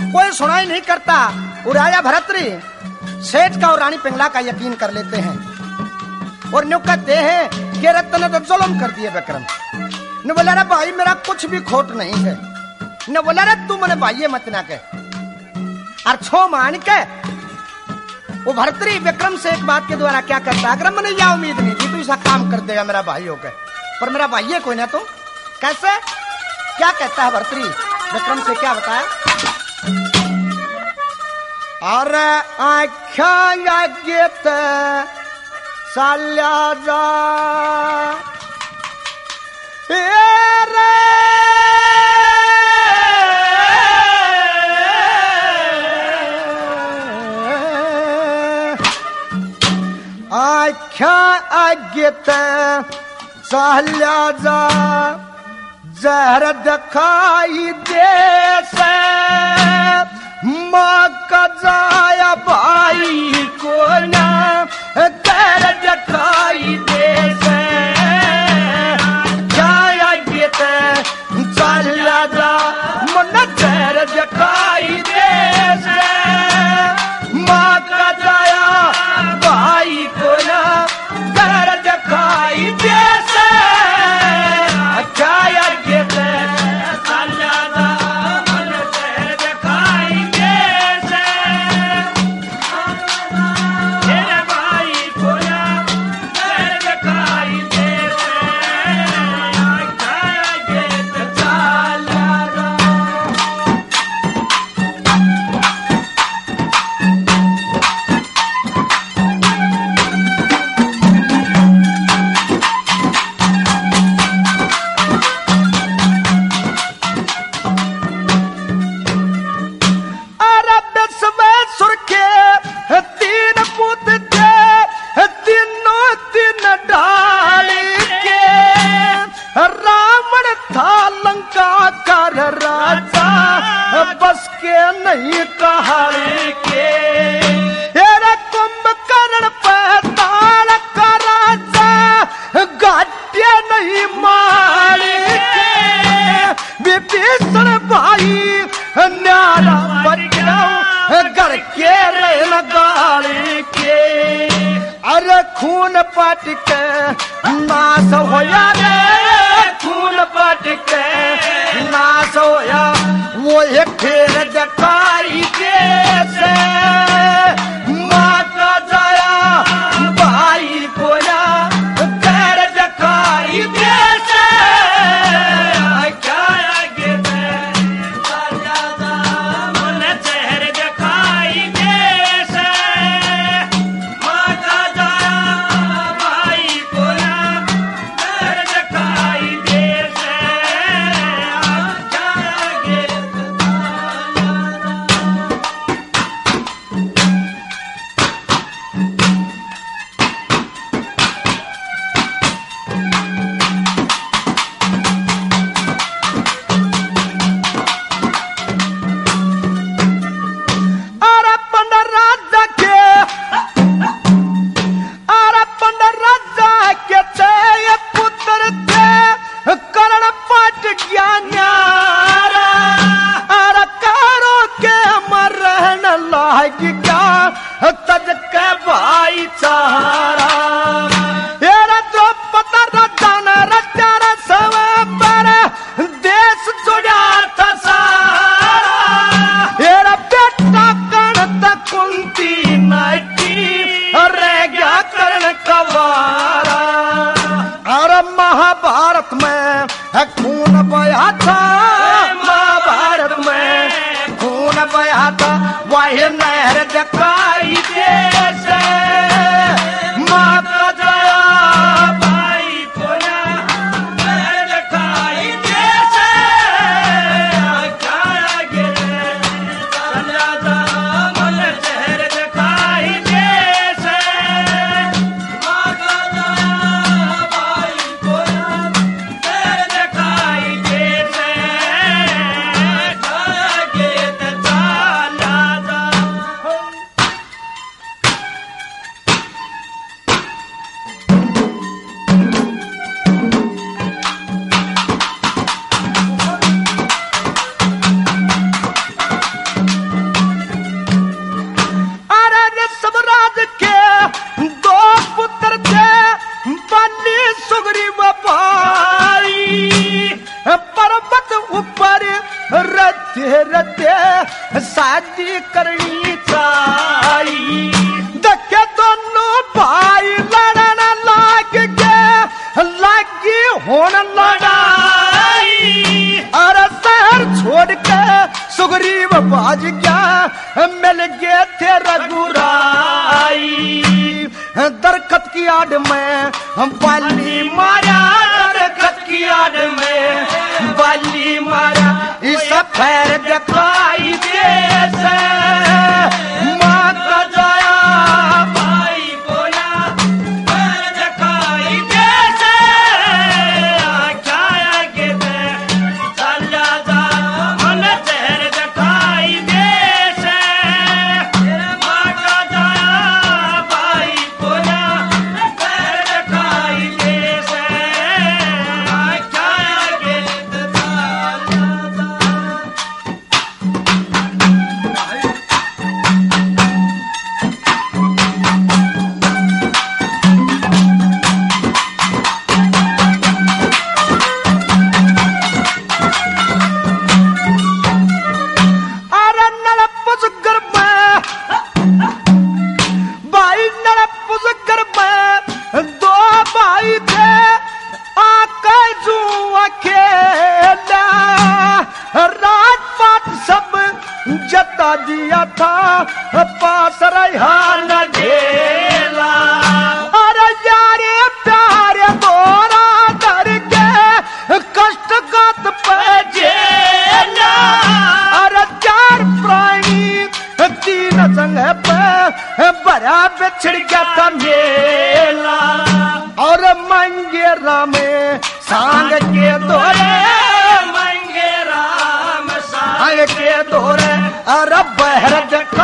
कोई सुनाई नहीं करता। और राजा भरतरी सेठ का और रानी पिंगला का यकीन कर लेते हैं और न्यू कहते हैं कि रत्न तो जुल्म कर दिए विक्रम ने। बोला रे भाई मेरा कुछ भी खोट नहीं है। ने बोला रे तू मने भाई मत ना कह। और छो मान के वो भरतरी विक्रम से एक बात के द्वारा क्या करता है, अगर मैंने यह उम्मीद नहीं थी तू ऐसा काम कर देगा मेरा भाई होकर, पर मेरा भाई है कोई ना। तो कैसे क्या कहता है भरतरी विक्रम से, क्या बताया? अरे आख्या गीत साल्या जा आख्या आगेत साल्या जा जहर दिखाई दे से माँ का जाया भाई को ना जहर दिखाई दे से जाया गीत साल्या जा मन जहर दिखाई दे से माँ का जाया भाई को ना जहर दिखाई दे से जाया गीत साल्या जा मन जहर दिखाई दे से मेरे भाई को ना जहर दिखाई दे से जाया गीत साल्या जा। सुर के तीन पुत थे तीनों तीन डाली के रावण था लंका कर राजा बस के नहीं कहानी के कुंभकर्ण पैताल का राजा गाट्य नहीं मारी के विभीषण भाई न्यारा बचाओ घर के रहन गाली के। अरे खून पट के नाश होया रे खून पट के नाश होया वो एक फिर दिखाई दे से माँ का जाया भाई को ना घर दिखाई दे से क्या गिर तज के भाई चारा तो पता रजान रचार सब पर देश जुड़ा था सारा बेटा कण कुंती नाटी रह गया कर्ण कवारा। और महाभारत में खून बहा था महाभारत में खून बहा था वही नहर दिखाई दे से माँ का जाया भाई को ना नहर दिखाई दे से क्या गिरे साल्या जा मन जहर दिखाई दे से माँ का जाया भाई को ना नहर दिखाई दे से क्या गिरे साल्या जा। मेरे ते शादी करनी चाहिए। देखे दोनों भाई लड़न लाग गए, लगी होन लड़ाई। अरे शहर छोड़ के सुग्रीव बाज गया, मिल गए थे रघुराई। दरखत की आड़ में हम बाली मारा, दरखत की आड़ में बाली मारा। इस पैर दिखाई जैसे माँ का जाया, भाई बोला पैर दिखाई जैसे क्या आगे चला जा, मन पैर दिखाई जैसे माँ का जाया, भाई बोला पैर दिखाई जैसे क्या आगे दिया था पास रहा न ढेला। अरे यारे प्यारे दोरा डर के कष्ट गात पे जेला। अरे चार प्राणी तीन जगह पे बड़ा बिछड़ गया था मेला। और मंगेरा में सांग के दोरे, मंगेरा में सांग के दोरे। अरे बहर